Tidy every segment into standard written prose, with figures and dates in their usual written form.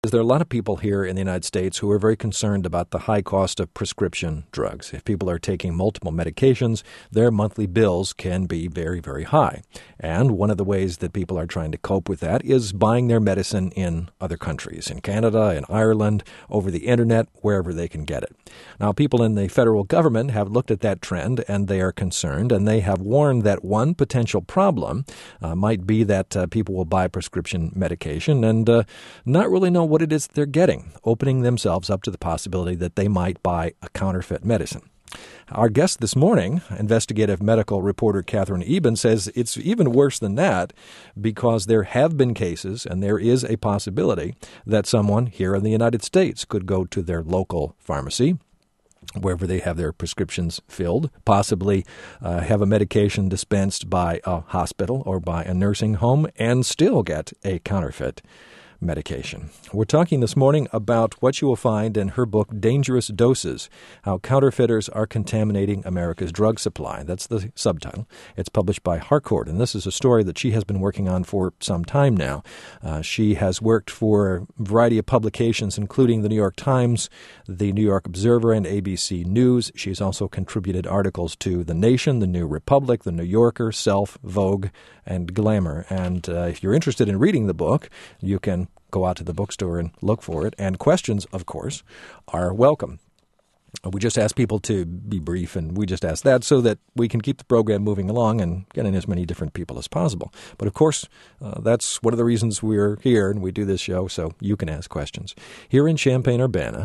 There are a lot of people here in the United States who are very concerned about the high cost of prescription drugs. If people are taking multiple medications, their monthly bills can be very, very high. And one of the ways that people are trying to cope with that is buying their medicine in other countries, in Canada, in Ireland, over the internet, wherever they can get it. Now, people in the federal government have looked at that trend, and they are concerned, and they have warned that one potential problem might be that people will buy prescription medication and not really know what it is they're getting, opening themselves up to the possibility that they might buy a counterfeit medicine. Our guest this morning, investigative medical reporter Catherine Eben, says it's even worse than that because there have been cases and there is a possibility that someone here in the United States could go to their local pharmacy, wherever they have their prescriptions filled, possibly have a medication dispensed by a hospital or by a nursing home and still get a counterfeit medication. We're talking this morning about what you will find in her book, Dangerous Doses, How Counterfeiters Are Contaminating America's Drug Supply. That's the subtitle. It's published by Harcourt, and this is a story that she has been working on for some time now. She has worked for a variety of publications, including the New York Times, the New York Observer, and ABC News. She's also contributed articles to The Nation, The New Republic, The New Yorker, Self, Vogue, and Glamour. And if you're interested in reading the book, you can go out to the bookstore and look for it. And questions, of course, are welcome. We just ask people to be brief, and we just ask that so that we can keep the program moving along and get in as many different people as possible. But, of course, that's one of the reasons we're here and we do this show, so you can ask questions. Here in Champaign-Urbana,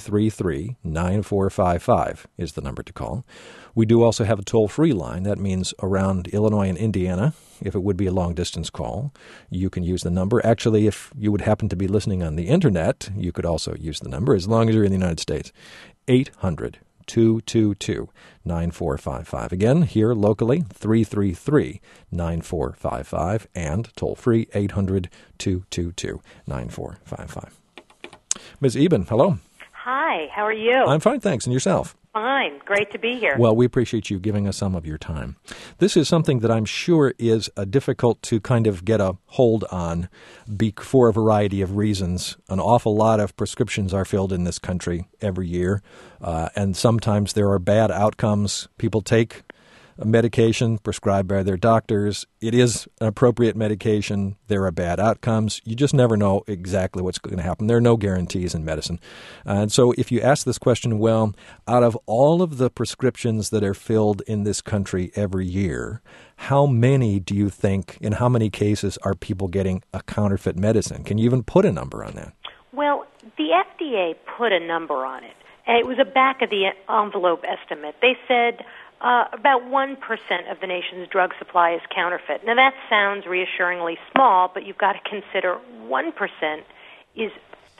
333-9455 is the number to call. We do also have a toll-free line. That means around Illinois and Indiana, if it would be a long-distance call, you can use the number. Actually, if you would happen to be listening on the Internet, you could also use the number, as long as you're in the United States. 800-222-9455. Again, here locally, 333-9455, and toll-free, 800-222-9455. Ms. Eben, hello. Hi, how are you? I'm fine, thanks. And yourself? Fine. Great to be here. Well, we appreciate you giving us some of your time. This is something that I'm sure is difficult to kind of get a hold on for a variety of reasons. An awful lot of prescriptions are filled in this country every year, and sometimes there are bad outcomes. People take a medication prescribed by their doctors. It is an appropriate medication. There are bad outcomes. You just never know exactly what's going to happen. There are no guarantees in medicine. And so if you ask this question, well, out of all of the prescriptions that are filled in this country every year, how many do you think, in how many cases are people getting a counterfeit medicine? Can you even put a number on that? Well, the FDA put a number on it. And it was a back-of-the-envelope estimate. They said about 1% of the nation's drug supply is counterfeit. Now, that sounds reassuringly small, but you've got to consider 1% is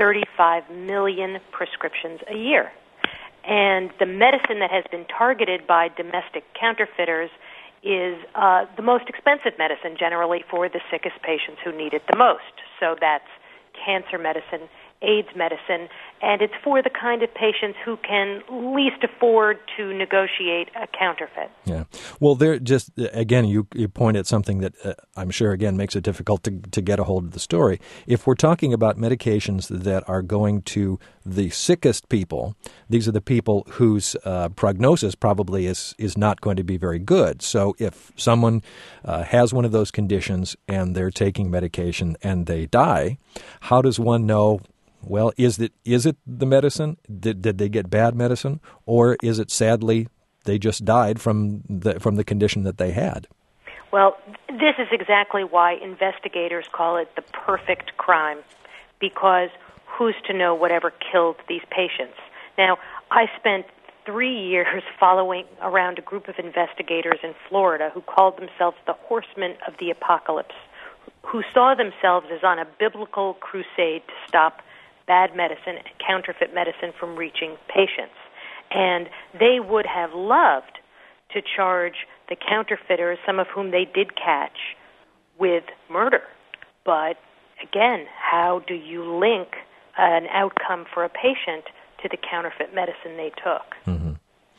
35 million prescriptions a year. And the medicine that has been targeted by domestic counterfeiters is the most expensive medicine generally for the sickest patients who need it the most. So that's cancer medicine, AIDS medicine, and it's for the kind of patients who can least afford to negotiate a counterfeit. Yeah. Well, there just, again, you point at something that I'm sure, again, makes it difficult to get a hold of the story. If we're talking about medications that are going to the sickest people, these are the people whose prognosis probably is not going to be very good. So if someone has one of those conditions and they're taking medication and they die, how does one know, well, is it the medicine? Did they get bad medicine? Or is it, sadly, they just died from the condition that they had? Well, this is exactly why investigators call it the perfect crime, because who's to know whatever killed these patients? Now, I spent 3 years following around a group of investigators in Florida who called themselves the Horsemen of the Apocalypse, who saw themselves as on a biblical crusade to stop bad medicine, counterfeit medicine from reaching patients. And they would have loved to charge the counterfeiters, some of whom they did catch, with murder. But again, how do you link an outcome for a patient to the counterfeit medicine they took? Mm-hmm.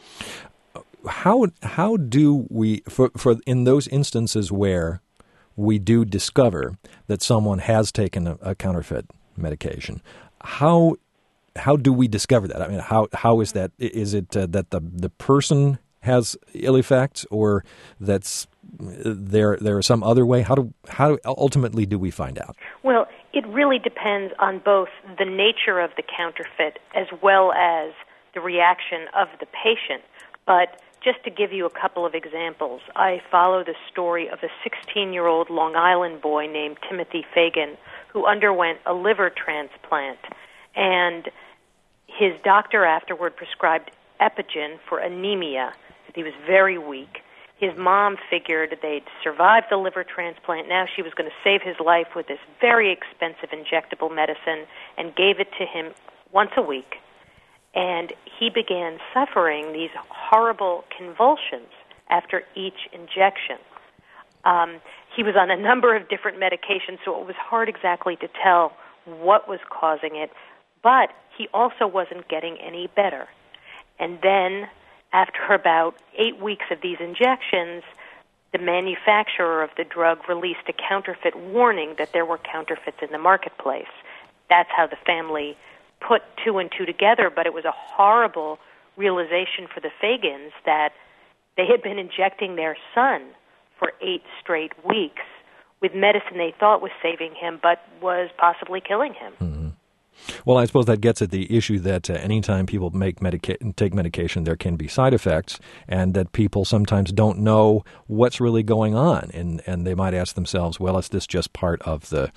How do we, for in those instances where we do discover that someone has taken a counterfeit medication. How do we discover that? I mean, how is that? Is it that the person has ill effects, or that's there is some other way? How ultimately do we find out? Well, it really depends on both the nature of the counterfeit as well as the reaction of the patient. But just to give you a couple of examples, I follow the story of a 16-year-old Long Island boy named Timothy Fagan who underwent a liver transplant, and his doctor afterward prescribed Epigen for anemia. He was very weak. His mom figured they'd survived the liver transplant. Now she was going to save his life with this very expensive injectable medicine and gave it to him once a week. And he began suffering these horrible convulsions after each injection. He was on a number of different medications, so it was hard exactly to tell what was causing it, but he also wasn't getting any better. And then, after about 8 weeks of these injections, the manufacturer of the drug released a counterfeit warning that there were counterfeits in the marketplace. That's how the family put two and two together, but it was a horrible realization for the Fagans that they had been injecting their son for 8 straight weeks with medicine they thought was saving him but was possibly killing him. Mm-hmm. Well, I suppose that gets at the issue that anytime people take medication, there can be side effects, and that people sometimes don't know what's really going on, and they might ask themselves, well, is this just part of the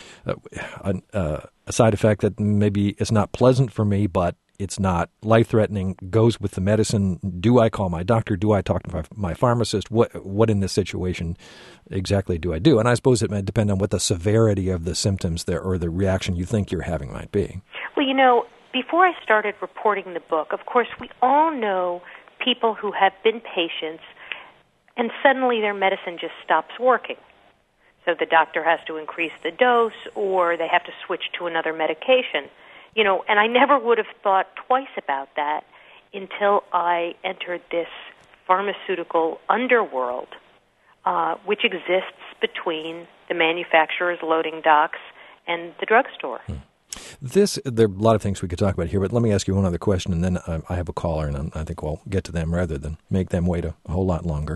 a side effect that maybe is not pleasant for me, but it's not life-threatening, goes with the medicine? Do I call my doctor? Do I talk to my pharmacist? What in this situation exactly do I do? And I suppose it might depend on what the severity of the symptoms there or the reaction you think you're having might be. Well, before I started reporting the book, of course, we all know people who have been patients and suddenly their medicine just stops working. So the doctor has to increase the dose or they have to switch to another medication. And I never would have thought twice about that until I entered this pharmaceutical underworld, which exists between the manufacturer's loading docks and the drugstore. There are a lot of things we could talk about here, but let me ask you one other question, and then I have a caller, and I think we'll get to them rather than make them wait a whole lot longer.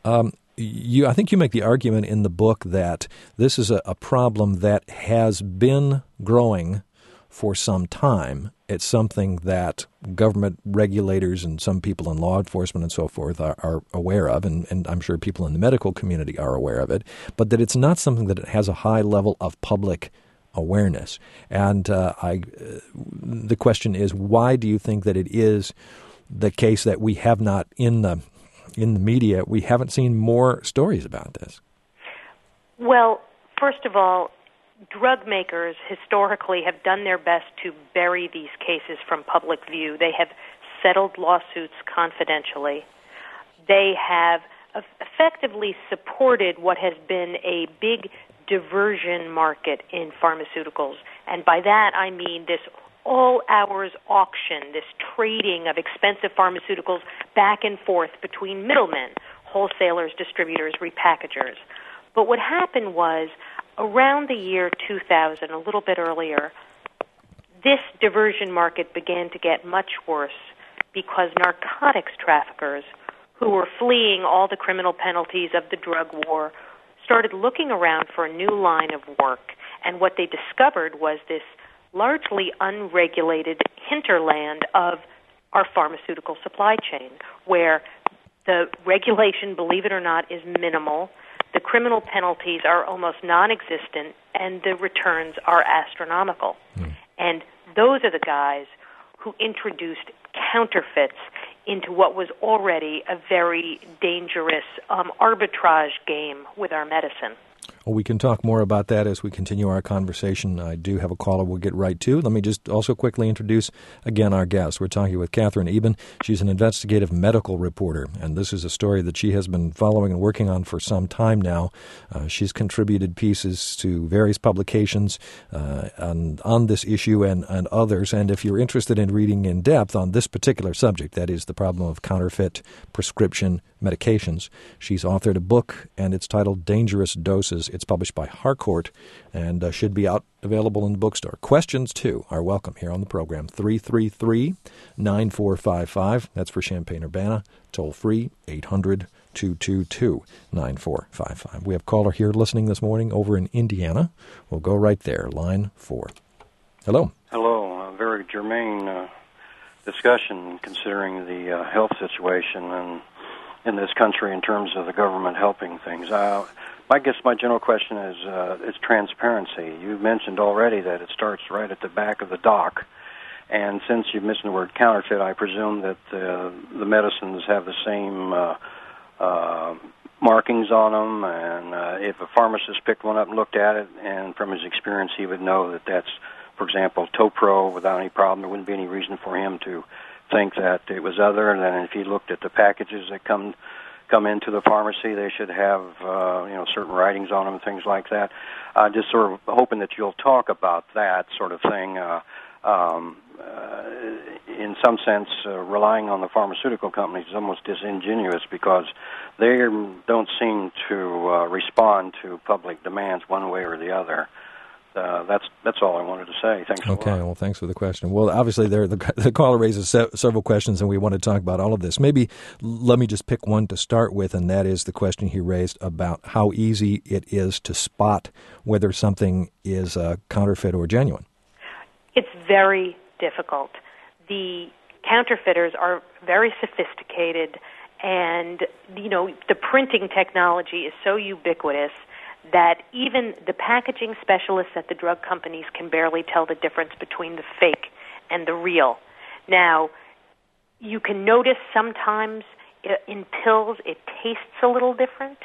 I think you make the argument in the book that this is a problem that has been growing for some time. It's something that government regulators and some people in law enforcement and so forth are aware of, and I'm sure people in the medical community are aware of it, but that it's not something that has a high level of public awareness. And the question is, why do you think that it is the case that we have not, in the media, we haven't seen more stories about this? Well, first of all, drug makers historically have done their best to bury these cases from public view. They have settled lawsuits confidentially. They have effectively supported what has been a big diversion market in pharmaceuticals. And by that I mean this all-hours auction, this trading of expensive pharmaceuticals back and forth between middlemen, wholesalers, distributors, repackagers. But what happened was, around the year 2000, a little bit earlier, this diversion market began to get much worse because narcotics traffickers, who were fleeing all the criminal penalties of the drug war, started looking around for a new line of work. And what they discovered was this largely unregulated hinterland of our pharmaceutical supply chain, where the regulation, believe it or not, is minimal. The criminal penalties are almost non-existent, and the returns are astronomical. And those are the guys who introduced counterfeits into what was already a very dangerous arbitrage game with our medicine. Well, we can talk more about that as we continue our conversation. I do have a caller we'll get right to. Let me just also quickly introduce, again, our guest. We're talking with Katherine Eban. She's an investigative medical reporter, and this is a story that she has been following and working on for some time now. She's contributed pieces to various publications on this issue and others, and if you're interested in reading in depth on this particular subject, that is the problem of counterfeit prescription medications, she's authored a book, and it's titled Dangerous Doses. It's published by Harcourt and should be out available in the bookstore. Questions, too, are welcome here on the program. 333-9455. That's for Champaign-Urbana. Toll free, 800-222-9455. We have a caller here listening this morning over in Indiana. We'll go right there, line 4. Hello. Hello. Very germane discussion considering the health situation in this country in terms of the government helping things. I guess my general question is transparency. You mentioned already that it starts right at the back of the dock. And since you've mentioned the word counterfeit, I presume that the medicines have the same markings on them. And if a pharmacist picked one up and looked at it, and from his experience he would know that that's, for example, Topro without any problem, there wouldn't be any reason for him to think that it was other. And then if he looked at the packages that come into the pharmacy, they should have certain writings on them, things like that. Just sort of hoping that you'll talk about that sort of thing. In some sense, relying on the pharmaceutical companies is almost disingenuous because they don't seem to respond to public demands one way or the other. That's all I wanted to say. Thanks a lot. Okay, well, thanks for the question. Well, obviously, the caller raises several questions, and we want to talk about all of this. Maybe let me just pick one to start with, and that is the question he raised about how easy it is to spot whether something is counterfeit or genuine. It's very difficult. The counterfeiters are very sophisticated, and, the printing technology is so ubiquitous that even the packaging specialists at the drug companies can barely tell the difference between the fake and the real. Now, you can notice sometimes in pills it tastes a little different.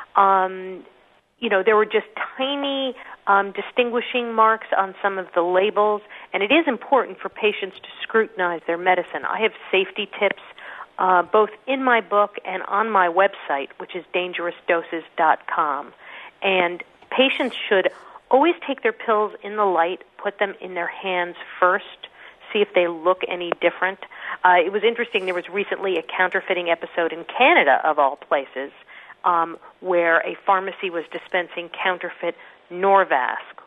There were just tiny distinguishing marks on some of the labels, and it is important for patients to scrutinize their medicine. I have safety tips both in my book and on my website, which is dangerousdoses.com. And patients should always take their pills in the light, put them in their hands first, see if they look any different. It was interesting, there was recently a counterfeiting episode in Canada, of all places, where a pharmacy was dispensing counterfeit Norvasc,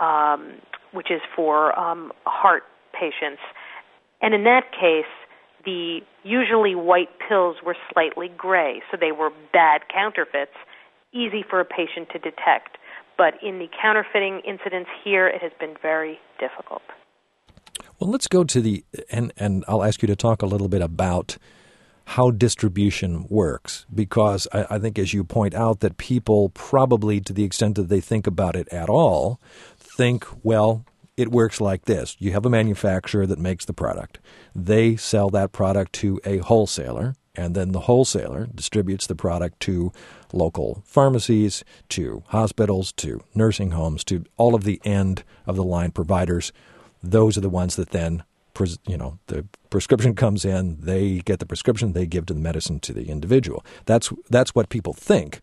which is for heart patients. And in that case, the usually white pills were slightly gray, so they were bad counterfeits, easy for a patient to detect. But in the counterfeiting incidents here, it has been very difficult. Well, let's go to and I'll ask you to talk a little bit about how distribution works, because I think, as you point out, that people probably, to the extent that they think about it at all, think, well, it works like this. You have a manufacturer that makes the product. They sell that product to a wholesaler, and then the wholesaler distributes the product to local pharmacies, to hospitals, to nursing homes, to all of the end-of-the-line providers. Those are the ones that then, the prescription comes in, they get the prescription, they give to the medicine to the individual. That's what people think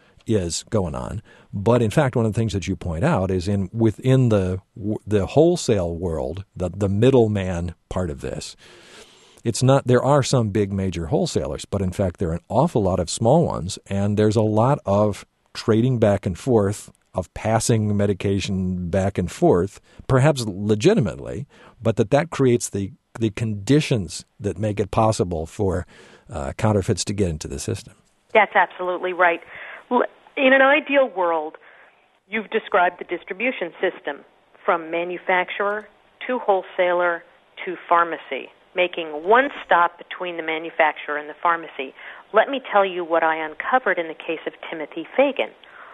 is going on. But in fact, one of the things that you point out is within the wholesale world, the middleman part of this, it's not. There are some big major wholesalers, but in fact, there are an awful lot of small ones, and there's a lot of trading back and forth, of passing medication back and forth, perhaps legitimately, but that creates the conditions that make it possible for counterfeits to get into the system. That's absolutely right. In an ideal world, you've described the distribution system from manufacturer to wholesaler to pharmacy, making one stop between the manufacturer and the pharmacy. Let me tell you what I uncovered in the case of Timothy Fagan.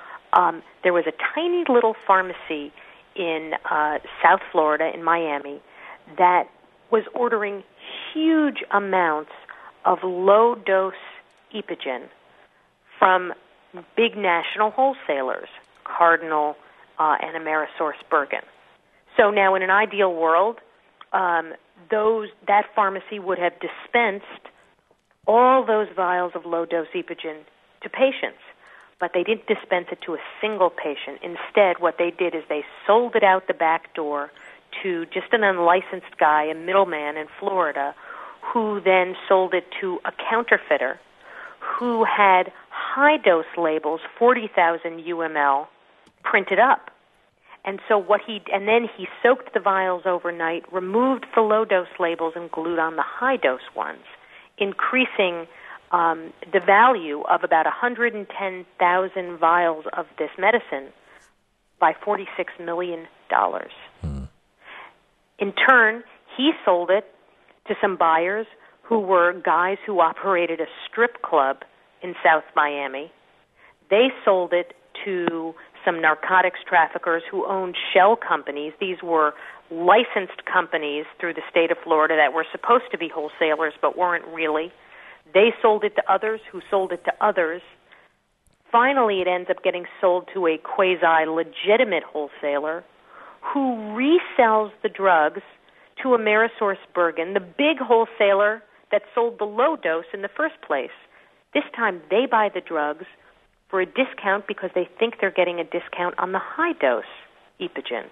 There was a tiny little pharmacy in South Florida, in Miami, that was ordering huge amounts of low-dose Epogen from big national wholesalers, Cardinal and AmerisourceBergen. So now, in an ideal world, that pharmacy would have dispensed all those vials of low-dose Epogen to patients, but they didn't dispense it to a single patient. Instead, what they did is they sold it out the back door to just an unlicensed guy, a middleman in Florida, who then sold it to a counterfeiter who had high-dose labels, 40,000 UML, printed up. And so then he soaked the vials overnight, removed the low-dose labels, and glued on the high-dose ones, increasing the value of about 110,000 vials of this medicine by $46 million. In turn, he sold it to some buyers who were guys who operated a strip club in South Miami. They sold it to some narcotics traffickers who owned shell companies. These were licensed companies through the state of Florida that were supposed to be wholesalers but weren't really. They sold it to others who sold it to others. Finally, it ends up getting sold to a quasi-legitimate wholesaler who resells the drugs to AmerisourceBergen, the big wholesaler that sold the low dose in the first place. This time they buy the drugs for a discount because they think they're getting a discount on the high-dose Epogen.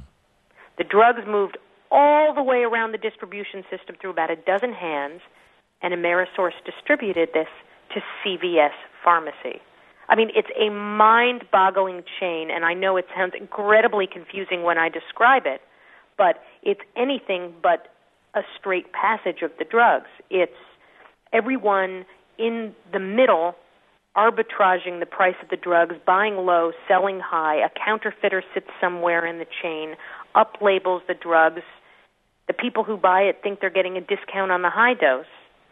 The drugs moved all the way around the distribution system through about a dozen hands, and Amerisource distributed this to CVS Pharmacy. I mean, it's a mind-boggling chain, and I know it sounds incredibly confusing when I describe it, but it's anything but a straight passage of the drugs. It's everyone in the middle arbitraging the price of the drugs, buying low, selling high. A counterfeiter sits somewhere in the chain, up-labels the drugs. The people who buy it think they're getting a discount on the high dose,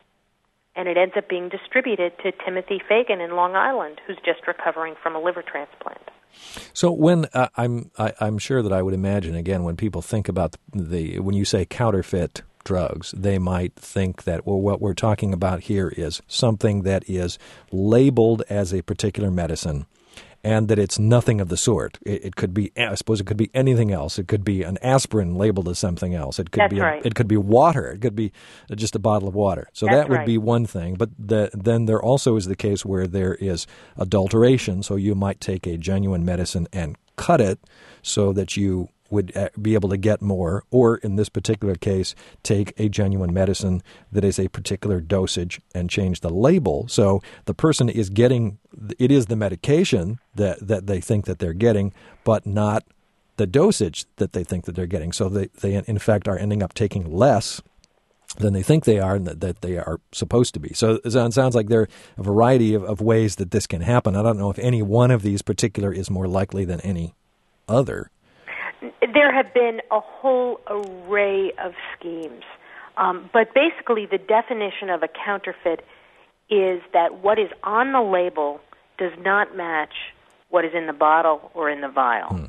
and it ends up being distributed to Timothy Fagan in Long Island, who's just recovering from a liver transplant. So when I'm sure that I would imagine, again, when people think about when you say counterfeit drugs, they might think that, well, what we're talking about here is something that is labeled as a particular medicine and that it's nothing of the sort. It could be, I suppose it could be anything else. It could be an aspirin labeled as something else. It could It could be water. It could be just a bottle of water. So that would be one thing. But then there also is the case where there is adulteration. So you might take a genuine medicine and cut it so that you would be able to get more, or in this particular case, take a genuine medicine that is a particular dosage and change the label. So the person is getting, it is the medication that they think that they're getting, but not the dosage that they think that they're getting. So they in fact are ending up taking less than they think they are and that they are supposed to be. So it sounds like there are a variety of ways that this can happen. I don't know if any one of these particular is more likely than any other. There have been a whole array of schemes, but basically the definition of a counterfeit is that what is on the label does not match what is in the bottle or in the vial.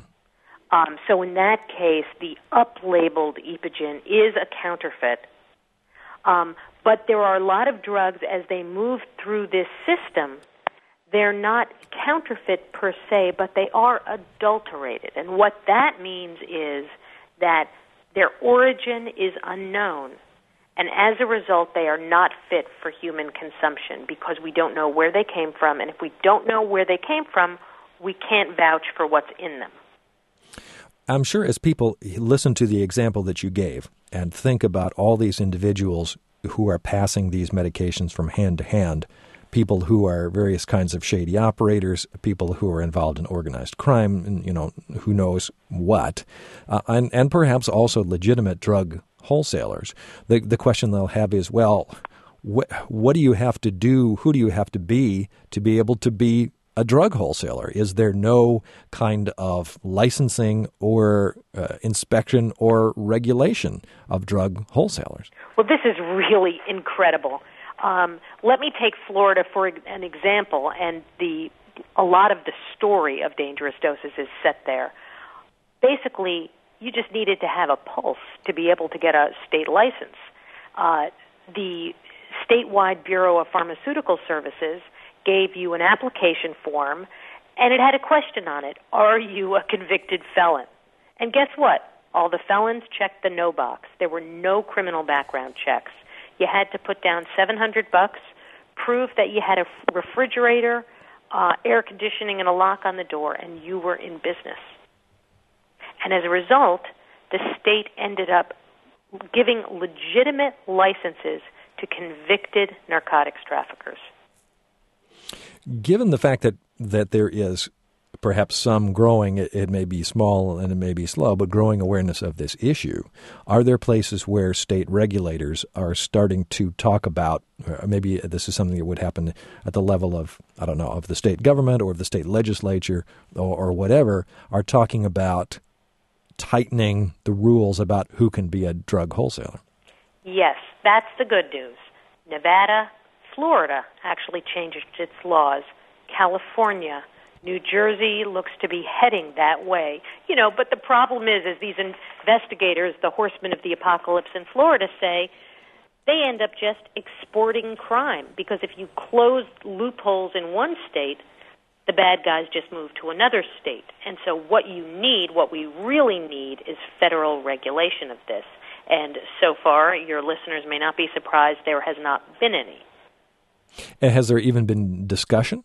So in that case, the up-labeled Epogen is a counterfeit. But there are a lot of drugs, as they move through this system, they're not counterfeit per se, but they are adulterated. And what that means is that their origin is unknown. And as a result, they are not fit for human consumption because we don't know where they came from. And if we don't know where they came from, we can't vouch for what's in them. I'm sure as people listen to the example that you gave and think about all these individuals who are passing these medications from hand to hand, people who are various kinds of shady operators, people who are involved in organized crime, and, who knows what, and perhaps also legitimate drug wholesalers. The question they'll have is, well, what do you have to do, who do you have to be able to be a drug wholesaler? Is there no kind of licensing or inspection or regulation of drug wholesalers? Well, this is really incredible. Let me take Florida for an example, and a lot of the story of dangerous doses is set there. Basically, you just needed to have a pulse to be able to get a state license. The statewide Bureau of Pharmaceutical Services gave you an application form, and it had a question on it: are you a convicted felon? And guess what? All the felons checked the no box. There were no criminal background checks. You had to put down $700, prove that you had a refrigerator, air conditioning, and a lock on the door, and you were in business. And as a result, the state ended up giving legitimate licenses to convicted narcotics traffickers. Given the fact that there is perhaps some growing, it may be small and it may be slow, but growing awareness of this issue. Are there places where state regulators are starting to talk about, maybe this is something that would happen at the level of, I don't know, of the state government or of the state legislature or whatever, are talking about tightening the rules about who can be a drug wholesaler? Yes, that's the good news. Nevada, Florida actually changed its laws. California, New Jersey looks to be heading that way. But the problem is these investigators, the horsemen of the apocalypse in Florida, say they end up just exporting crime, because if you close loopholes in one state, the bad guys just move to another state. And so what we really need is federal regulation of this. And so far, your listeners may not be surprised, there has not been any. And has there even been discussion?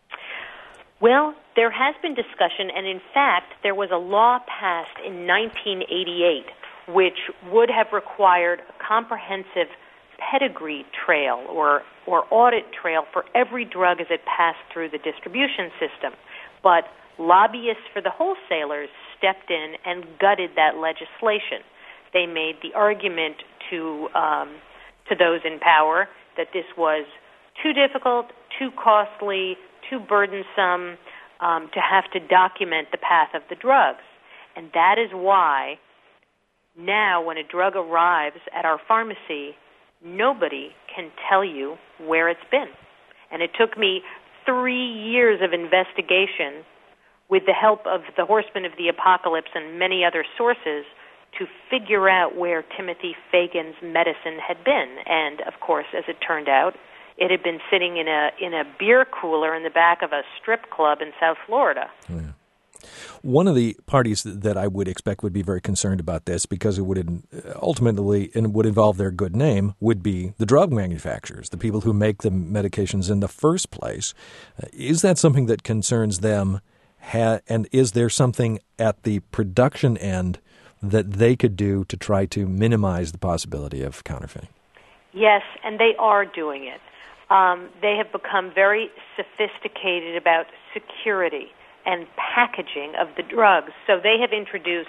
Well, there has been discussion, and in fact, there was a law passed in 1988 which would have required a comprehensive pedigree trail or audit trail for every drug as it passed through the distribution system. But lobbyists for the wholesalers stepped in and gutted that legislation. They made the argument to those in power that this was too difficult, too costly, too burdensome to have to document the path of the drugs. And that is why now when a drug arrives at our pharmacy, nobody can tell you where it's been. And it took me 3 years of investigation with the help of the Horsemen of the Apocalypse and many other sources to figure out where Timothy Fagan's medicine had been. And, of course, as it turned out, it had been sitting in a beer cooler in the back of a strip club in South Florida. Yeah. One of the parties that I would expect would be very concerned about this, because it would ultimately would involve their good name, would be the drug manufacturers, the people who make the medications in the first place. Is that something that concerns them? And is there something at the production end that they could do to try to minimize the possibility of counterfeiting? Yes, and they are doing it. They have become very sophisticated about security and packaging of the drugs. So they have introduced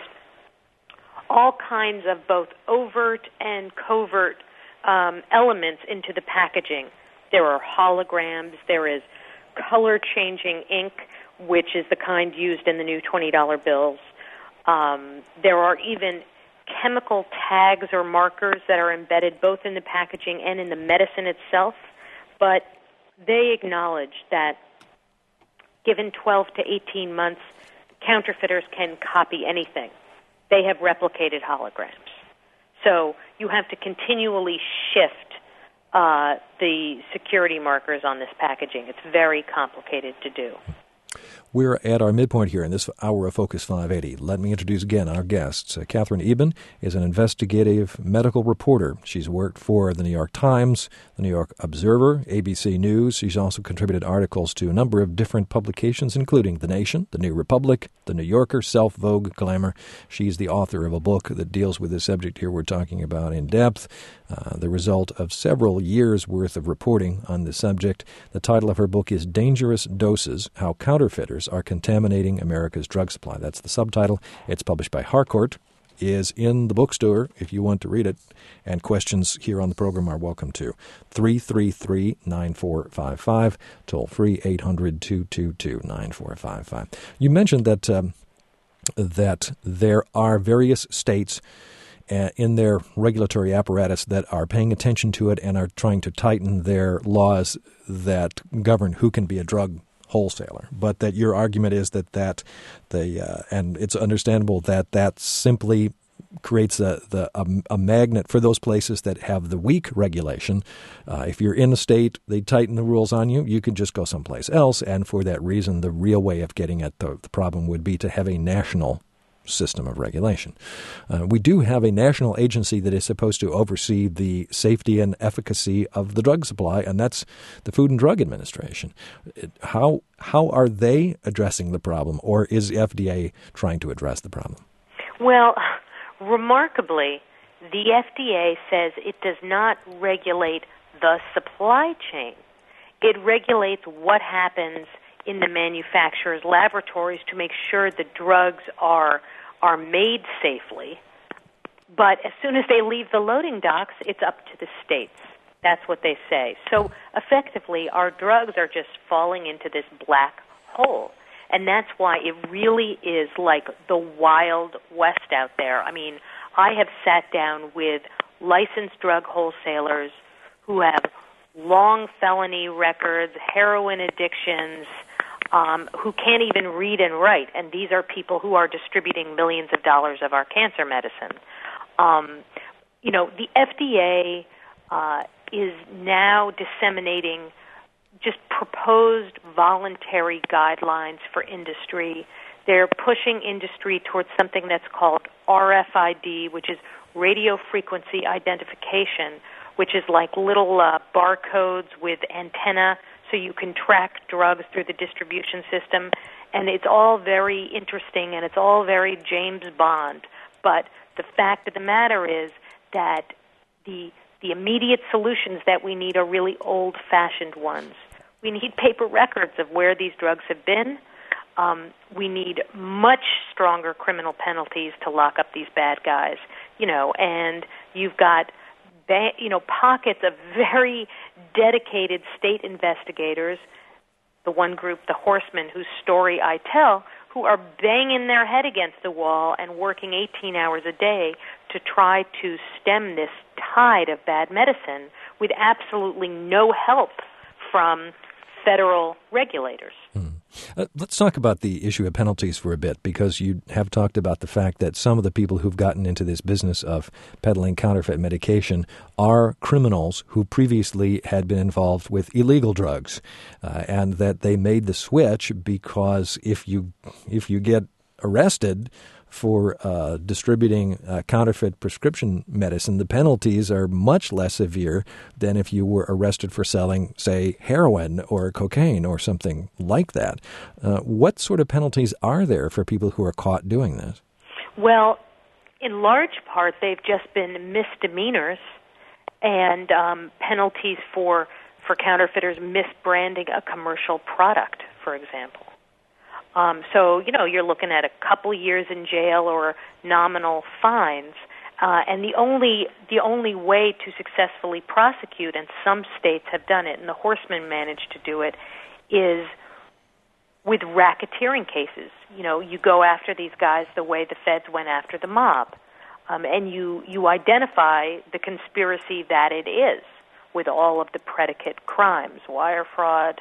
all kinds of both overt and covert elements into the packaging. There are holograms. There is color-changing ink, which is the kind used in the new $20 bills. There are even chemical tags or markers that are embedded both in the packaging and in the medicine itself. But they acknowledge that given 12 to 18 months, counterfeiters can copy anything. They have replicated holograms. So you have to continually shift the security markers on this packaging. It's very complicated to do. We're at our midpoint here in this hour of Focus 580. Let me introduce again our guests. Katherine Eban is an investigative medical reporter. She's worked for the New York Times, the New York Observer, ABC News. She's also contributed articles to a number of different publications, including The Nation, The New Republic, The New Yorker, Self, Vogue, Glamour. She's the author of a book that deals with the subject here we're talking about in depth, the result of several years' worth of reporting on the subject. The title of her book is Dangerous Doses, How Counterfeiters Are Contaminating America's Drug Supply. That's the subtitle. It's published by Harcourt, is in the bookstore if you want to read it, and questions here on the program are welcome too. 333-9455, toll free 800-222-9455. You mentioned that there are various states in their regulatory apparatus that are paying attention to it and are trying to tighten their laws that govern who can be a drug wholesaler, but that your argument is that and it's understandable that simply creates a magnet for those places that have the weak regulation. If you're in a state, they tighten the rules on you, you can just go someplace else, and for that reason, the real way of getting at the problem would be to have a national system of regulation. We do have a national agency that is supposed to oversee the safety and efficacy of the drug supply, and that's the Food and Drug Administration. How are they addressing the problem, or is FDA trying to address the problem? Well, remarkably, the FDA says it does not regulate the supply chain. It regulates what happens in the manufacturer's laboratories to make sure the drugs are made safely. But as soon as they leave the loading docks, it's up to the states. That's what they say. So effectively, our drugs are just falling into this black hole. And that's why it really is like the Wild West out there. I mean, I have sat down with licensed drug wholesalers who have long felony records, heroin addictions, who can't even read and write. And these are people who are distributing millions of dollars of our cancer medicine. The FDA is now disseminating just proposed voluntary guidelines for industry. They're pushing industry towards something that's called RFID, which is radio frequency identification, which is like little barcodes with antenna so you can track drugs through the distribution system. And it's all very interesting and it's all very James Bond. But the fact of the matter is that the immediate solutions that we need are really old-fashioned ones. We need paper records of where these drugs have been. We need much stronger criminal penalties to lock up these bad guys, and you've got pockets of very dedicated state investigators, the one group, the Horsemen, whose story I tell, who are banging their head against the wall and working 18 hours a day to try to stem this tide of bad medicine with absolutely no help from federal regulators. Let's talk about the issue of penalties for a bit, because you have talked about the fact that some of the people who've gotten into this business of peddling counterfeit medication are criminals who previously had been involved with illegal drugs, and that they made the switch because if you get arrested for distributing counterfeit prescription medicine, the penalties are much less severe than if you were arrested for selling, say, heroin or cocaine or something like that. What sort of penalties are there for people who are caught doing this? Well, in large part, they've just been misdemeanors and penalties for counterfeiters misbranding a commercial product, for example. You're looking at a couple years in jail or nominal fines, and the only way to successfully prosecute, and some states have done it, and the Horsemen managed to do it, is with racketeering cases. You go after these guys the way the feds went after the mob, and you identify the conspiracy that it is with all of the predicate crimes, wire fraud,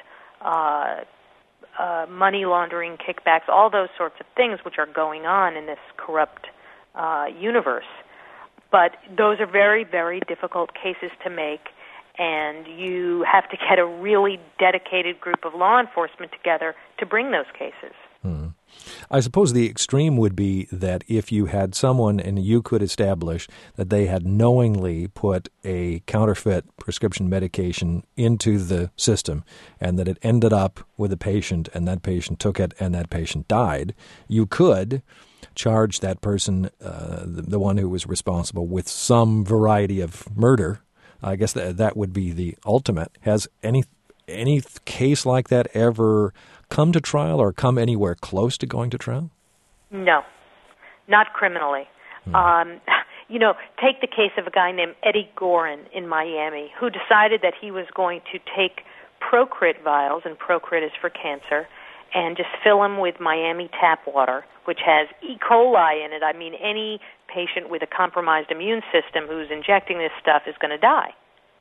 money laundering, kickbacks, all those sorts of things which are going on in this corrupt universe. But those are very, very difficult cases to make, and you have to get a really dedicated group of law enforcement together to bring those cases. I suppose the extreme would be that if you had someone and you could establish that they had knowingly put a counterfeit prescription medication into the system and that it ended up with a patient and that patient took it and that patient died, you could charge that person, the one who was responsible, with some variety of murder. I guess that would be the ultimate. Has any case like that ever come to trial or come anywhere close to going to trial? No, not criminally. Take the case of a guy named Eddie Gorin in Miami who decided that he was going to take Procrit vials, and Procrit is for cancer, and just fill them with Miami tap water, which has E. coli in it. I mean, any patient with a compromised immune system who's injecting this stuff is going to die.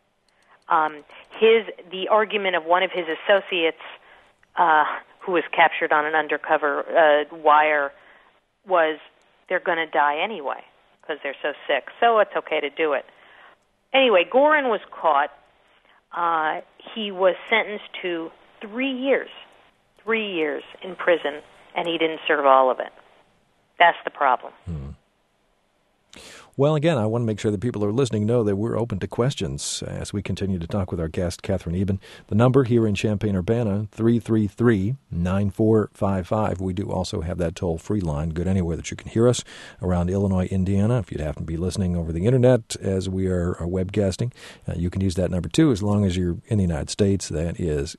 The argument of one of his associates, who was captured on an undercover wire, was they're going to die anyway because they're so sick, so it's okay to do it. Anyway, Gorin was caught. He was sentenced to 3 years in prison, and he didn't serve all of it. That's the problem. Well, again, I want to make sure that people who are listening know that we're open to questions as we continue to talk with our guest, Catherine Eben. The number here in Champaign-Urbana, 333-9455. We do also have that toll-free line, good anywhere that you can hear us around Illinois, Indiana. If you'd happen to be listening over the Internet as we are webcasting, you can use that number too, as long as you're in the United States. That is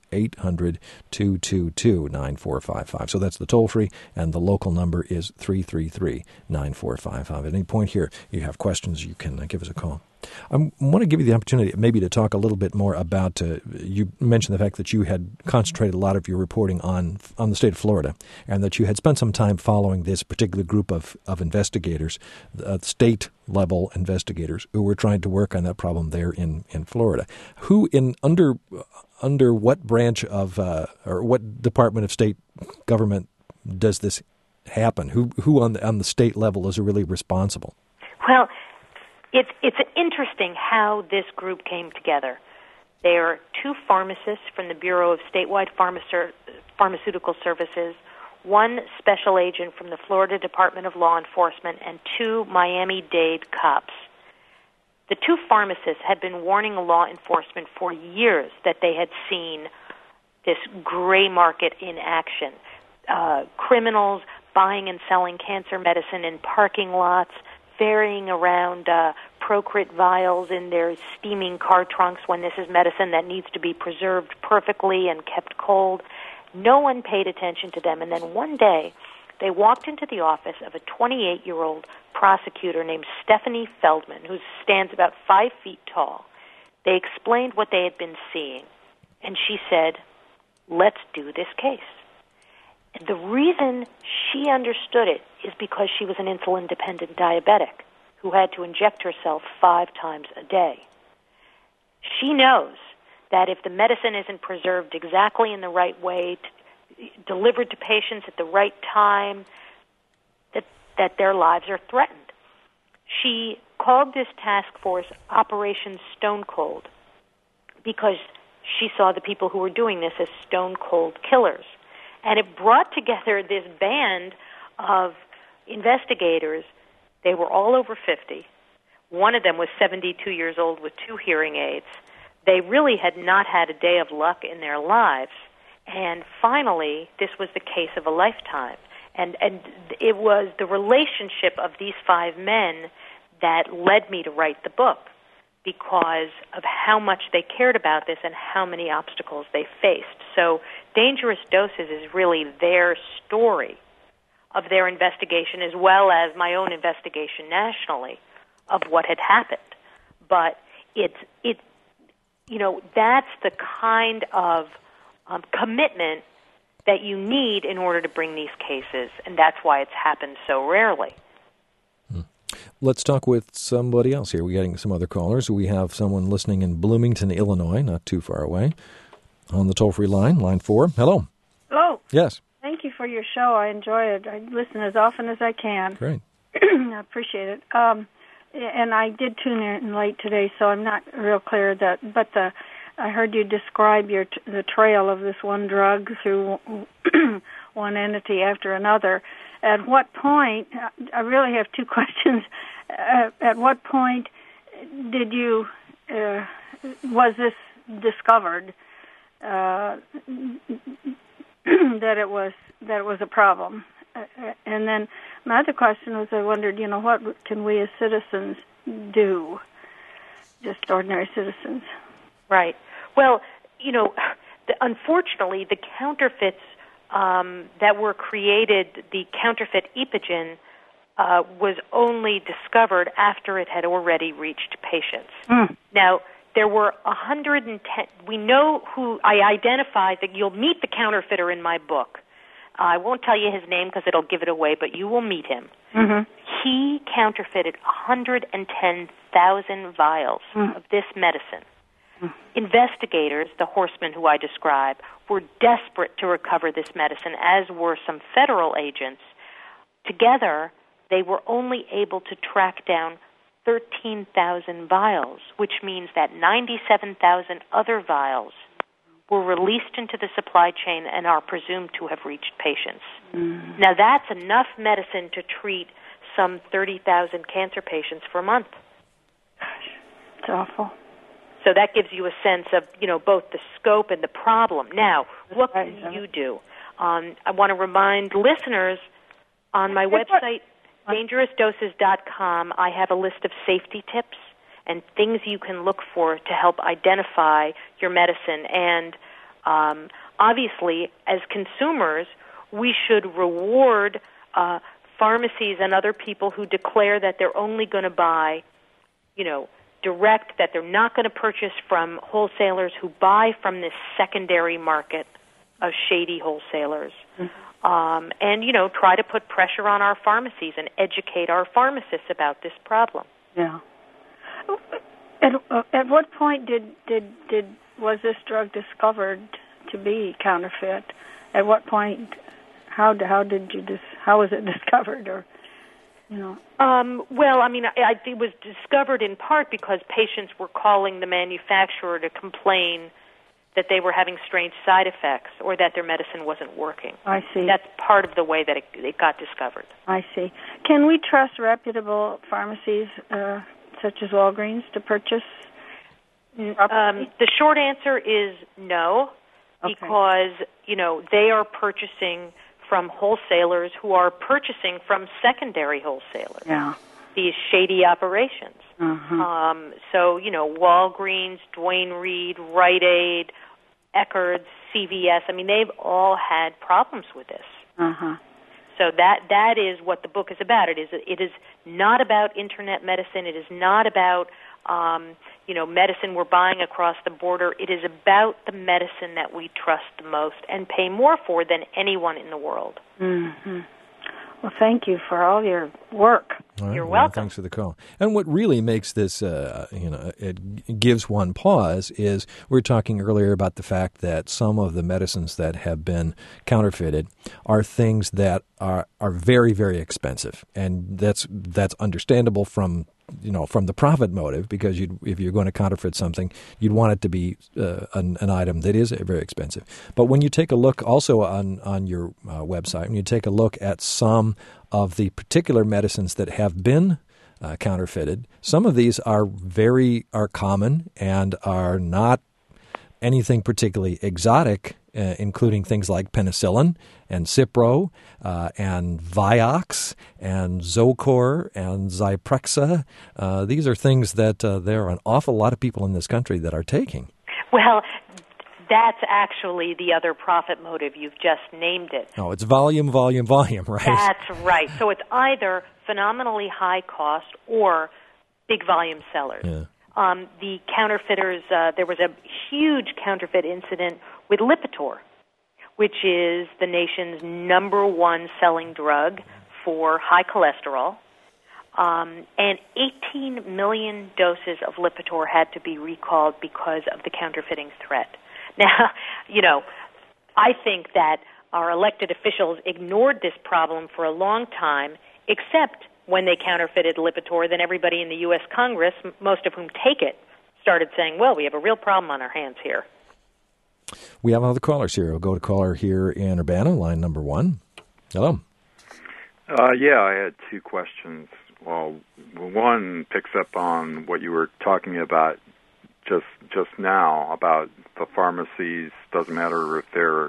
800-222-9455. So that's the toll-free, and the local number is 333-9455. At any point here, you have questions, you can give us a call. I want to give you the opportunity maybe to talk a little bit more about, you mentioned the fact that you had concentrated a lot of your reporting on the state of Florida, and that you had spent some time following this particular group of investigators, state-level investigators, who were trying to work on that problem there in Florida. Who under what branch of, or what department of state government does this happen? Who on the state level is really responsible? Well, it's interesting how this group came together. There are two pharmacists from the Bureau of Statewide Pharmaceutical Services, one special agent from the Florida Department of Law Enforcement, and two Miami-Dade cops. The two pharmacists had been warning law enforcement for years that they had seen this gray market in action. Criminals buying and selling cancer medicine in parking lots, ferrying around Procrit vials in their steaming car trunks when this is medicine that needs to be preserved perfectly and kept cold. No one paid attention to them. And then one day, they walked into the office of a 28-year-old prosecutor named Stephanie Feldman, who stands about 5 feet tall. They explained what they had been seeing, and she said, "Let's do this case." And the reason she understood it is because she was an insulin-dependent diabetic who had to inject herself 5 times a day. She knows that if the medicine isn't preserved exactly in the right way, delivered to patients at the right time, that their lives are threatened. She called this task force Operation Stone Cold because she saw the people who were doing this as stone cold killers. And it brought together this band of investigators. They were all over 50. One of them was 72 years old with 2 hearing aids. They really had not had a day of luck in their lives. And finally, this was the case of a lifetime. And it was the relationship of these 5 men that led me to write the book, because of how much they cared about this and how many obstacles they faced. So Dangerous Doses is really their story of their investigation, as well as my own investigation nationally of what had happened. But that's the kind of commitment that you need in order to bring these cases, and that's why it's happened so rarely. Let's talk with somebody else here. We're getting some other callers. We have someone listening in Bloomington, Illinois, not too far away, on the toll-free line, line 4. Hello. Hello. Yes. Thank you for your show. I enjoy it. I listen as often as I can. Great. I appreciate it. And I did tune in late today, so I'm not real clear but I heard you describe the trail of this one drug through one entity after another. At what point, I really have 2 questions. At what point did you, was this discovered that it was a problem? And then my other question was, I wondered, what can we as citizens do, just ordinary citizens? Right. Well, unfortunately, the counterfeits that were created, the counterfeit Epogen, was only discovered after it had already reached patients. Now, there were 110. We know who I identified. That you'll meet the counterfeiter in my book. I won't tell you his name because it'll give it away, but you will meet him. Mm-hmm. He counterfeited 110,000 vials of this medicine. Investigators, the horsemen who I describe, were desperate to recover this medicine, as were some federal agents. Together, they were only able to track down 13,000 vials, which means that 97,000 other vials were released into the supply chain and are presumed to have reached patients. Now, that's enough medicine to treat some 30,000 cancer patients per month. It's awful. So that gives you a sense of, both the scope and the problem. Now, what can you do? I want to remind listeners on my website, dangerousdoses.com, I have a list of safety tips and things you can look for to help identify your medicine. And obviously, as consumers, we should reward pharmacies and other people who declare that they're only going to buy, direct, that they're not going to purchase from wholesalers who buy from this secondary market of shady wholesalers. Mm-hmm. And, try to put pressure on our pharmacies and educate our pharmacists about this problem. Yeah. At what point was this drug discovered to be counterfeit? At what point? How was it discovered? Or Well, it was discovered in part because patients were calling the manufacturer to complain that they were having strange side effects or that their medicine wasn't working. I see. That's part of the way that it got discovered. I see. Can we trust reputable pharmacies such as Walgreens to purchase? The short answer is no, because, they are purchasing from wholesalers who are purchasing from secondary wholesalers. Yeah. These shady operations. Uh-huh. So, Walgreens, Duane Reade, Rite Aid, Eckerd's, CVS, they've all had problems with this. Uh-huh. So that is what the book is about. It is not about internet medicine. It is not about medicine we're buying across the border. It is about the medicine that we trust the most and pay more for than anyone in the world. Mm-hmm. Well, thank you for all your work. Right, You're welcome. Thanks for the call. And what really makes this, it gives one pause is we're talking earlier about the fact that some of the medicines that have been counterfeited are things that are very, very expensive. And that's understandable from the profit motive, because if you're going to counterfeit something, you'd want it to be an item that is very expensive. But when you take a look also on your website, when you take a look at some of the particular medicines that have been counterfeited, some of these are common and are not anything particularly exotic, including things like penicillin and Cipro and Vioxx and Zocor and Zyprexa. These are things that there are an awful lot of people in this country that are taking. Well, that's actually the other profit motive. You've just named it. Oh, it's volume, right? That's right. So it's either phenomenally high cost or big volume sellers. Yeah. The counterfeiters, there was a huge counterfeit incident with Lipitor, which is the nation's number one selling drug for high cholesterol. And 18 million doses of Lipitor had to be recalled because of the counterfeiting threat. Now, I think that our elected officials ignored this problem for a long time, except when they counterfeited Lipitor. Then everybody in the U.S. Congress, most of whom take it, started saying, well, we have a real problem on our hands here. We have other callers here. We'll go to caller here in Urbana, line number 1. Hello. Yeah, I had two questions. Well, one picks up on what you were talking about just now about the pharmacies. Doesn't matter if they're,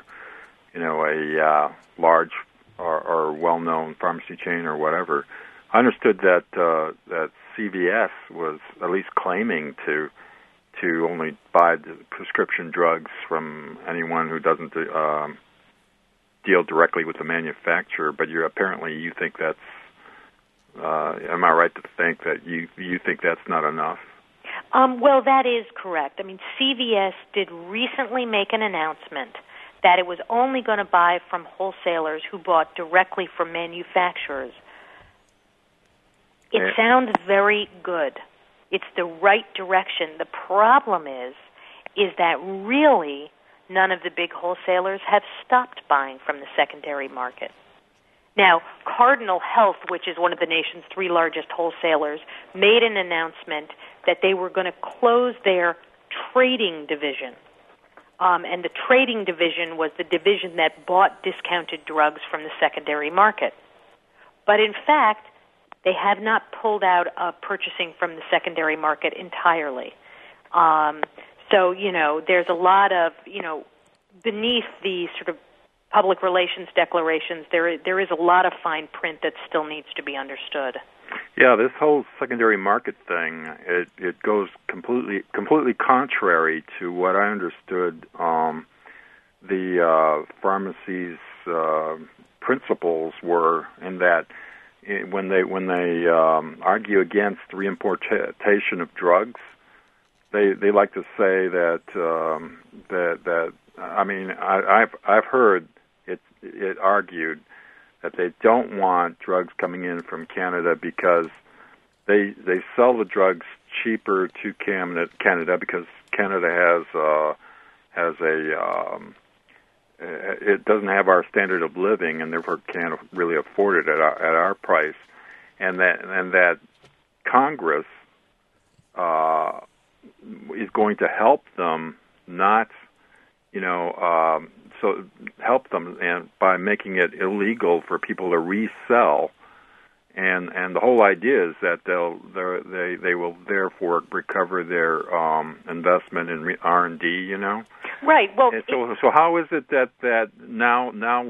a large or well-known pharmacy chain or whatever. I understood that that CVS was at least claiming to only buy the prescription drugs from anyone who doesn't deal directly with the manufacturer. But you think that's. Am I right to think that you think that's not enough? Well, that is correct. CVS did recently make an announcement that it was only going to buy from wholesalers who bought directly from manufacturers. It sounds very good. It's the right direction. The problem is that really none of the big wholesalers have stopped buying from the secondary market. Now, Cardinal Health, which is one of the nation's 3 largest wholesalers, made an announcement that they were going to close their trading division. And the trading division was the division that bought discounted drugs from the secondary market. But in fact, They have not pulled out purchasing from the secondary market entirely. So, there's a lot of, beneath the sort of public relations declarations, there is a lot of fine print that still needs to be understood. Yeah, this whole secondary market thing, it goes completely contrary to what I understood the pharmacy's principles were, in that when they argue against reimportation of drugs, they like to say that I've heard it argued that they don't want drugs coming in from Canada because they sell the drugs cheaper to Canada because Canada has it doesn't have our standard of living, and therefore can't really afford it at our price, and that Congress is going to help them help them and by making it illegal for people to resell, and the whole idea is that they will therefore recover their investment in R&D, Right. Well, so how is it that now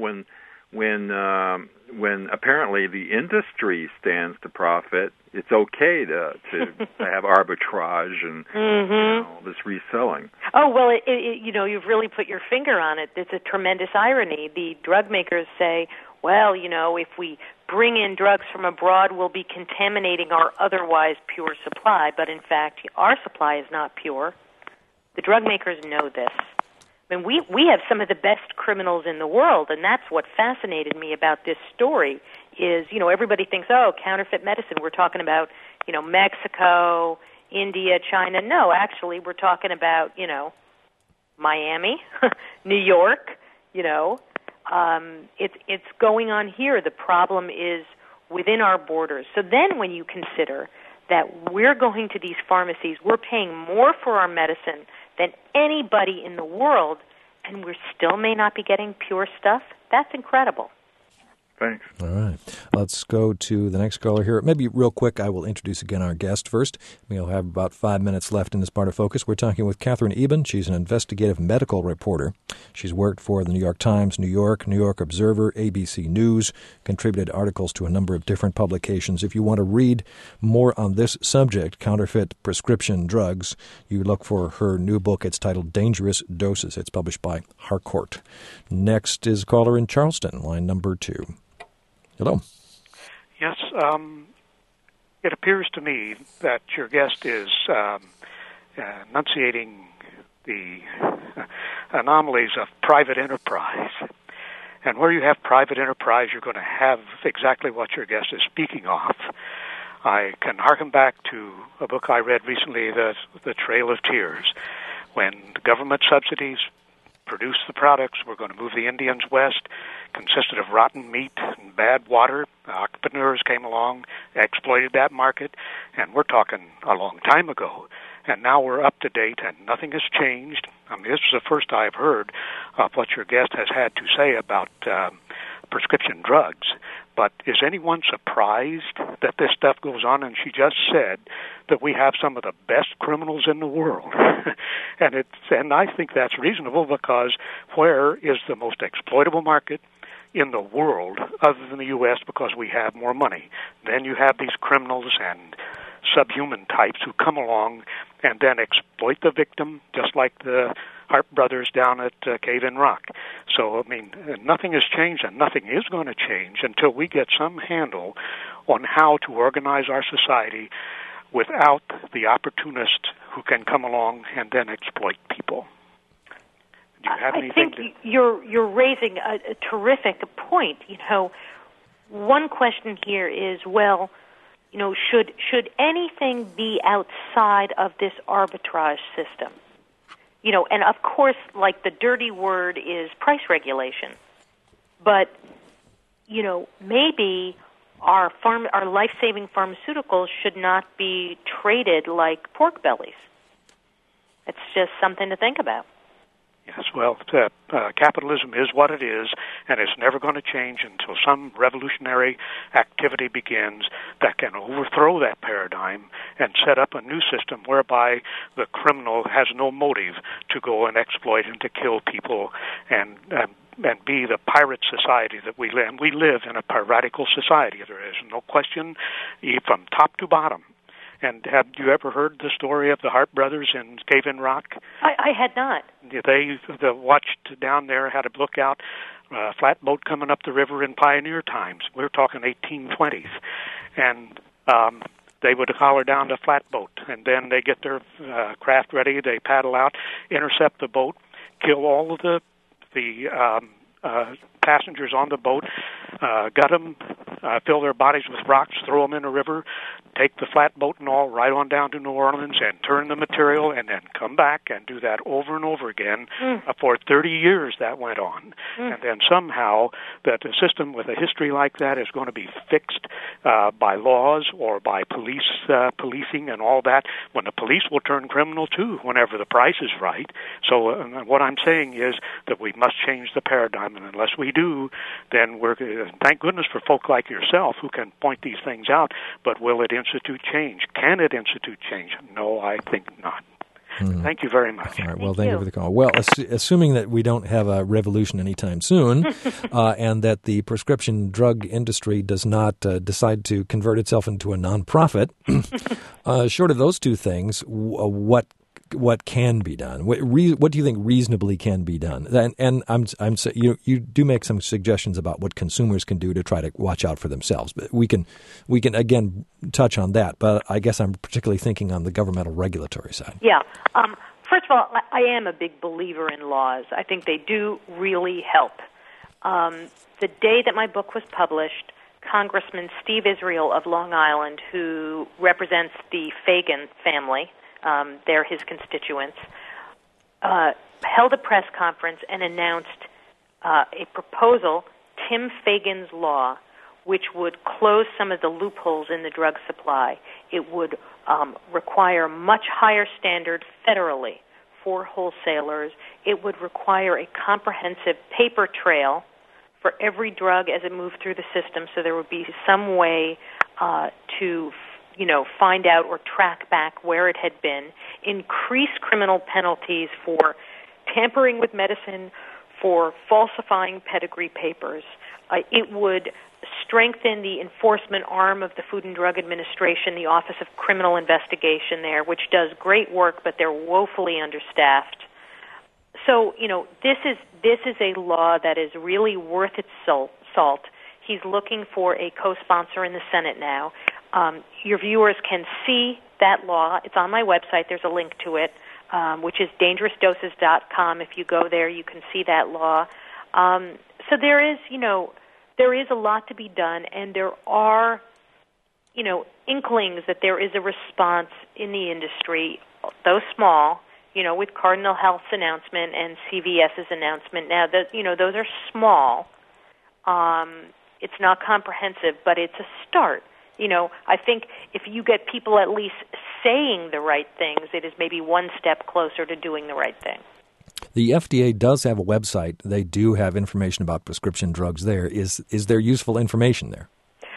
when apparently the industry stands to profit, it's okay to have arbitrage and this reselling? Oh, well, you've really put your finger on it. It's a tremendous irony. The drug makers say, well, if we bring in drugs from abroad, we'll be contaminating our otherwise pure supply. But in fact, our supply is not pure. The drug makers know this. I mean, we have some of the best criminals in the world, and that's what fascinated me about this story is, everybody thinks, counterfeit medicine. We're talking about, Mexico, India, China. No, actually, we're talking about, Miami, New York, it's going on here. The problem is within our borders. So then when you consider that we're going to these pharmacies, we're paying more for our medicine than anybody in the world, and we still may not be getting pure stuff, that's incredible. Thanks. All right. Let's go to the next caller here. Maybe real quick, I will introduce again our guest first. We'll have about 5 minutes left in this part of Focus. We're talking with Katherine Eban. She's an investigative medical reporter. She's worked for the New York Times, New York Observer, ABC News, contributed articles to a number of different publications. If you want to read more on this subject, counterfeit prescription drugs, you look for her new book. It's titled Dangerous Doses. It's published by Harcourt. Next is caller in Charleston, line number 2. Hello. Yes, it appears to me that your guest is enunciating the anomalies of private enterprise. And where you have private enterprise, you're going to have exactly what your guest is speaking of. I can harken back to a book I read recently, The Trail of Tears, when the government subsidies produced the products. We're going to move the Indians west. Consisted of rotten meat and bad water. The entrepreneurs came along, exploited that market, and we're talking a long time ago. And now we're up to date, and nothing has changed. I mean, this is the first I've heard of what your guest has had to say about prescription drugs. But is anyone surprised that this stuff goes on? And she just said that we have some of the best criminals in the world. and I think that's reasonable, because where is the most exploitable market in the world other than the U.S., because we have more money? Then you have these criminals and subhuman types who come along and then exploit the victim, just like the Hart brothers down at Cave in Rock. So, I mean, nothing has changed, and nothing is going to change until we get some handle on how to organize our society without the opportunist who can come along and then exploit people. Do you have anything? I think you're raising a terrific point. One question here is, well, should anything be outside of this arbitrage system? And of course, like, the dirty word is price regulation. But, maybe our life-saving pharmaceuticals should not be traded like pork bellies. It's just something to think about. Yes, well, capitalism is what it is, and it's never going to change until some revolutionary activity begins that can overthrow that paradigm and set up a new system whereby the criminal has no motive to go and exploit and to kill people and be the pirate society that we live in. We live in a piratical society. There is no question, from top to bottom. And have you ever heard the story of the Hart brothers in Cave-in Rock? I had not. They watched down there, had a lookout, flatboat coming up the river in pioneer times. We're talking 1820s. And they would holler down the flatboat, and then they get their craft ready, they paddle out, intercept the boat, kill all of the passengers on the boat, gut them, fill their bodies with rocks, throw them in the river, take the flatboat and all right on down to New Orleans and turn the material and then come back and do that over and over again. For 30 years that went on. And then somehow that a system with a history like that is going to be fixed by laws or by policing and all that, when the police will turn criminal too whenever the price is right. So what I'm saying is that we must change the paradigm, and unless we do, then thank goodness for folk like yourself who can point these things out, but will it institute change? Can it institute change? No, I think not. Thank you very much. All right. Well, thank you for the call. Well, assuming that we don't have a revolution anytime soon and that the prescription drug industry does not decide to convert itself into a nonprofit, short of those two things, what can be done? What do you think reasonably can be done? And you do make some suggestions about what consumers can do to try to watch out for themselves. But we can again touch on that. But I guess I'm particularly thinking on the governmental regulatory side. Yeah. First of all, I am a big believer in laws. I think they do really help. The day that my book was published, Congressman Steve Israel of Long Island, who represents the Fagan family, they're his constituents, held a press conference and announced a proposal, Tim Fagan's Law, which would close some of the loopholes in the drug supply. It would require much higher standards federally for wholesalers. It would require a comprehensive paper trail for every drug as it moved through the system, so there would be some way to find out or track back where it had been, increase criminal penalties for tampering with medicine, for falsifying pedigree papers. It would strengthen the enforcement arm of the Food and Drug Administration, the Office of Criminal Investigation there, which does great work, but they're woefully understaffed. So, this is a law that is really worth its salt. He's looking for a co-sponsor in the Senate now. Your viewers can see that law. It's on my website. There's a link to it, which is dangerousdoses.com. If you go there, you can see that law. So there is a lot to be done, and there are, inklings that there is a response in the industry, though small, with Cardinal Health's announcement and CVS's announcement. Now, those are small. It's not comprehensive, but it's a start. I think if you get people at least saying the right things, it is maybe one step closer to doing the right thing. The FDA does have a website. They do have information about prescription drugs there. Is there useful information there?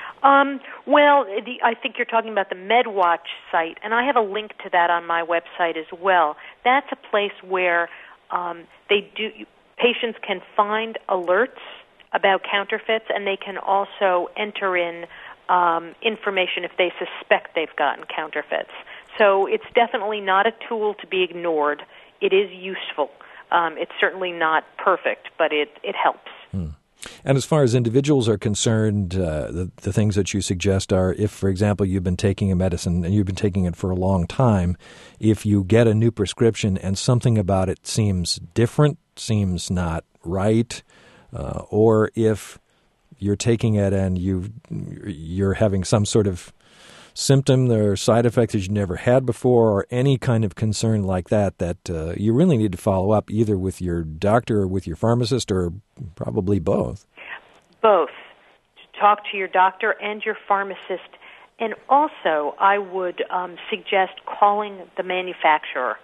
I think you're talking about the MedWatch site, and I have a link to that on my website as well. That's a place where patients can find alerts about counterfeits, and they can also enter in information if they suspect they've gotten counterfeits. So it's definitely not a tool to be ignored. It is useful. It's certainly not perfect, but it helps. And as far as individuals are concerned, the things that you suggest are, if, for example, you've been taking a medicine and you've been taking it for a long time, if you get a new prescription and something about it seems different, seems not right, or if you're taking it and you're having some sort of symptom or side effect that you never had before, or any kind of concern like that you really need to follow up either with your doctor or with your pharmacist, or probably both. Both. Talk to your doctor and your pharmacist. And also, I would suggest calling the manufacturer.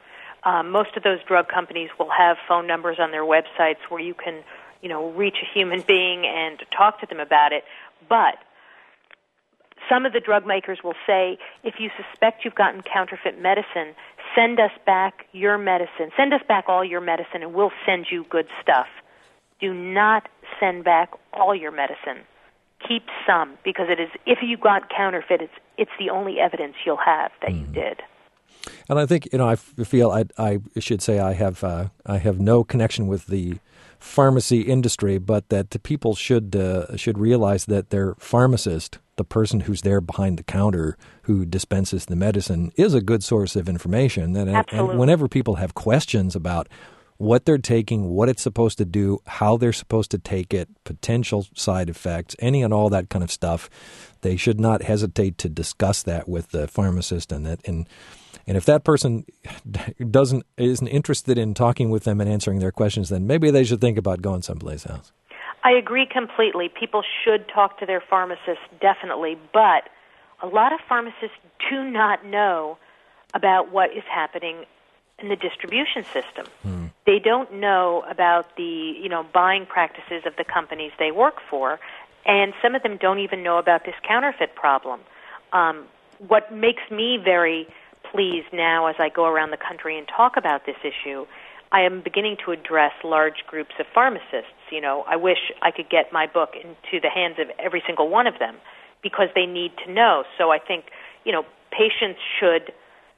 Most of those drug companies will have phone numbers on their websites where you can, reach a human being and talk to them about it. But some of the drug makers will say, if you suspect you've gotten counterfeit medicine, send us back your medicine. Send us back all your medicine, and we'll send you good stuff. Do not send back all your medicine. Keep some, because if you got counterfeit, it's the only evidence you'll have that you did. And I think I feel I should say I have no connection with the pharmacy industry, but that the people should realize that their pharmacist, the person who's there behind the counter who dispenses the medicine, is a good source of information. And whenever people have questions about what they're taking, what it's supposed to do, how they're supposed to take it, potential side effects, any and all that kind of stuff, they should not hesitate to discuss that with the pharmacist. And if that person isn't interested in talking with them and answering their questions, then maybe they should think about going someplace else. I agree completely. People should talk to their pharmacist, definitely, but a lot of pharmacists do not know about what is happening in the distribution system. They don't know about the buying practices of the companies they work for, and some of them don't even know about this counterfeit problem. What makes me very pleased now as I go around the country and talk about this issue, I am beginning to address large groups of pharmacists. I wish I could get my book into the hands of every single one of them because they need to know. So I think, patients should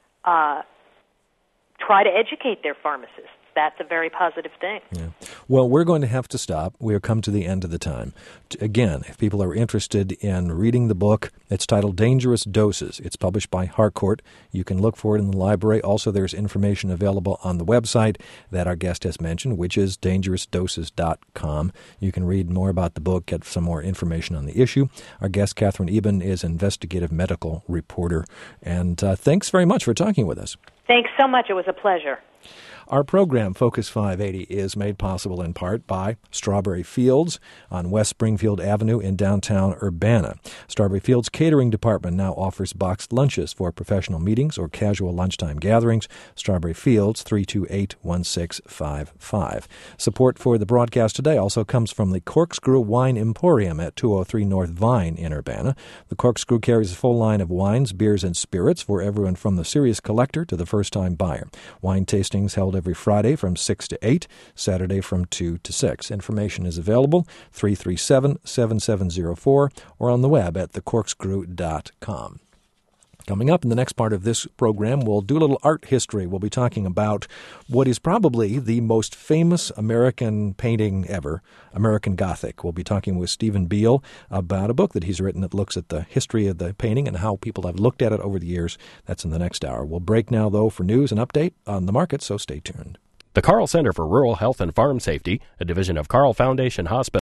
try to educate their pharmacists. That's a very positive thing. Yeah. Well, we're going to have to stop. We have come to the end of the time. Again, if people are interested in reading the book, it's titled Dangerous Doses. It's published by Harcourt. You can look for it in the library. Also, there's information available on the website that our guest has mentioned, which is dangerousdoses.com. You can read more about the book, get some more information on the issue. Our guest, Catherine Eben, is an investigative medical reporter. And thanks very much for talking with us. Thanks so much. It was a pleasure. Our program, Focus 580, is made possible in part by Strawberry Fields on West Springfield Avenue in downtown Urbana. Strawberry Fields' catering department now offers boxed lunches for professional meetings or casual lunchtime gatherings. Strawberry Fields, 328-1655. Support for the broadcast today also comes from the Corkscrew Wine Emporium at 203 North Vine in Urbana. The Corkscrew carries a full line of wines, beers, and spirits for everyone from the serious collector to the first-time buyer. Wine tastings held every Friday from 6 to 8, Saturday from 2 to 6. Information is available, 337-7704, or on the web at thecorkscrew.com. Coming up in the next part of this program, we'll do a little art history. We'll be talking about what is probably the most famous American painting ever, American Gothic. We'll be talking with Stephen Beal about a book that he's written that looks at the history of the painting and how people have looked at it over the years. That's in the next hour. We'll break now, though, for news and update on the market, so stay tuned. The Carl Center for Rural Health and Farm Safety, a division of Carl Foundation Hospital,